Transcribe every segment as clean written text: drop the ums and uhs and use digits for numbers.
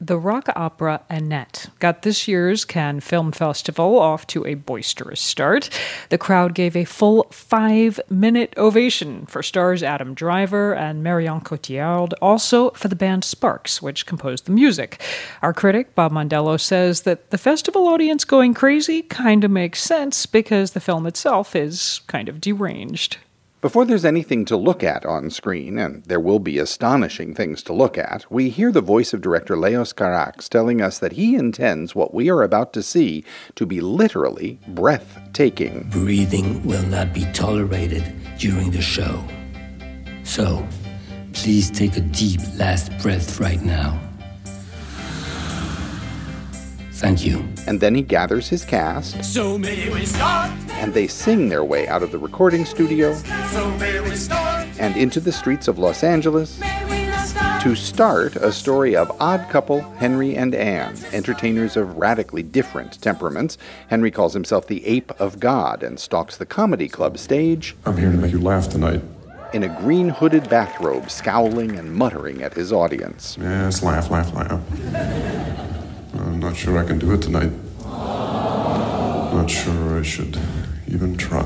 The rock opera Annette got this year's Cannes Film Festival off to a boisterous start. The crowd gave a full 5-minute ovation for stars Adam Driver and Marion Cotillard, also for the band Sparks, which composed the music. Our critic, Bob Mondello, says that the festival audience going crazy kind of makes sense because the film itself is kind of deranged. Before there's anything to look at on screen, and there will be astonishing things to look at, we hear the voice of director Leos Carax telling us that he intends what we are about to see to be literally breathtaking. Breathing will not be tolerated during the show. So, please take a deep last breath right now. Thank you. And then he gathers his cast. So may we start. And they sing their way out of the recording studio. So may we start. And into the streets of Los Angeles to start a story of odd couple Henry and Anne, entertainers of radically different temperaments. Henry calls himself the ape of God and stalks the comedy club stage. I'm here to make you laugh tonight. In a green hooded bathrobe, scowling and muttering at his audience. Yes, laugh, laugh, laugh. I'm not sure I can do it tonight. Not sure I should even try.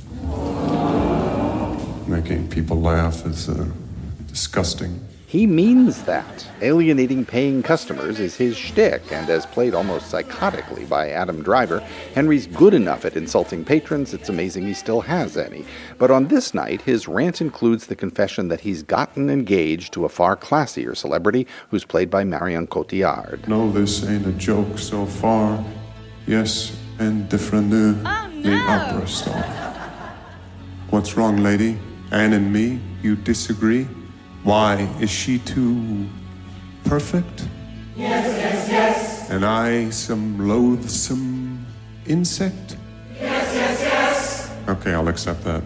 Making people laugh is disgusting. He means that. Alienating paying customers is his shtick, and as played almost psychotically by Adam Driver, Henry's good enough at insulting patrons, it's amazing he still has any. But on this night, his rant includes the confession that he's gotten engaged to a far classier celebrity who's played by Marion Cotillard. No, this ain't a joke so far. Yes, and different the opera star. What's wrong, lady? Anne and me, you disagree? Why, is she too perfect? Yes, yes, yes. And I some loathsome insect? Yes, yes, yes. Okay, I'll accept that.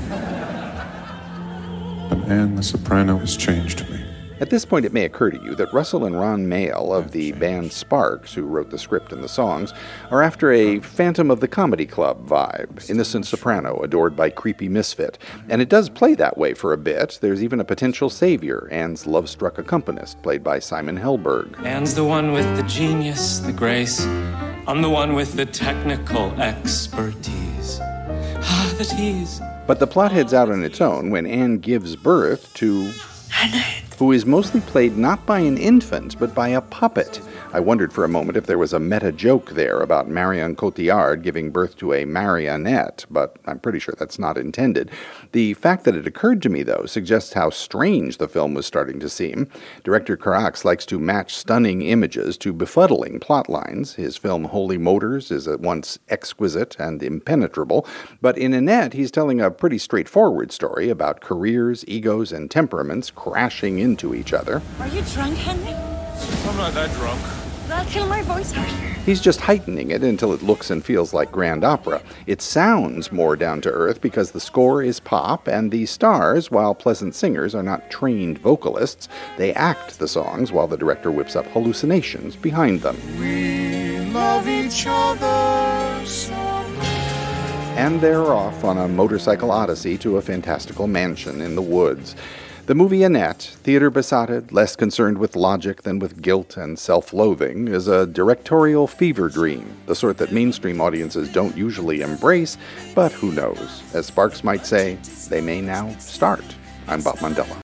But Anne the soprano has changed me. At this point, it may occur to you that Russell and Ron Mael of the band Sparks, who wrote the script and the songs, are after a Phantom of the Comedy Club vibe, innocent soprano adored by creepy misfit. And it does play that way for a bit. There's even a potential savior, Anne's love-struck accompanist, played by Simon Helberg. Anne's the one with the genius, the grace. I'm the one with the technical expertise. Ah, the tease. But the plot heads out on its own when Anne gives birth to... who is mostly played not by an infant, but by a puppet. I wondered for a moment if there was a meta joke there about Marion Cotillard giving birth to a marionette, but I'm pretty sure that's not intended. The fact that it occurred to me, though, suggests how strange the film was starting to seem. Director Carax likes to match stunning images to befuddling plot lines. His film Holy Motors is at once exquisite and impenetrable, but in Annette, he's telling a pretty straightforward story about careers, egos, and temperaments crashing into each other. Are you drunk, Henry? I'm not that drunk. That'll kill my voice. He's just heightening it until it looks and feels like grand opera. It sounds more down to earth because the score is pop, and the stars, while pleasant singers, are not trained vocalists. They act the songs while the director whips up hallucinations behind them. We love each other so much. And they're off on a motorcycle odyssey to a fantastical mansion in the woods. The movie Annette, theater-besotted, less concerned with logic than with guilt and self-loathing, is a directorial fever dream, the sort that mainstream audiences don't usually embrace, but who knows? As Sparks might say, they may now start. I'm Bob Mondello.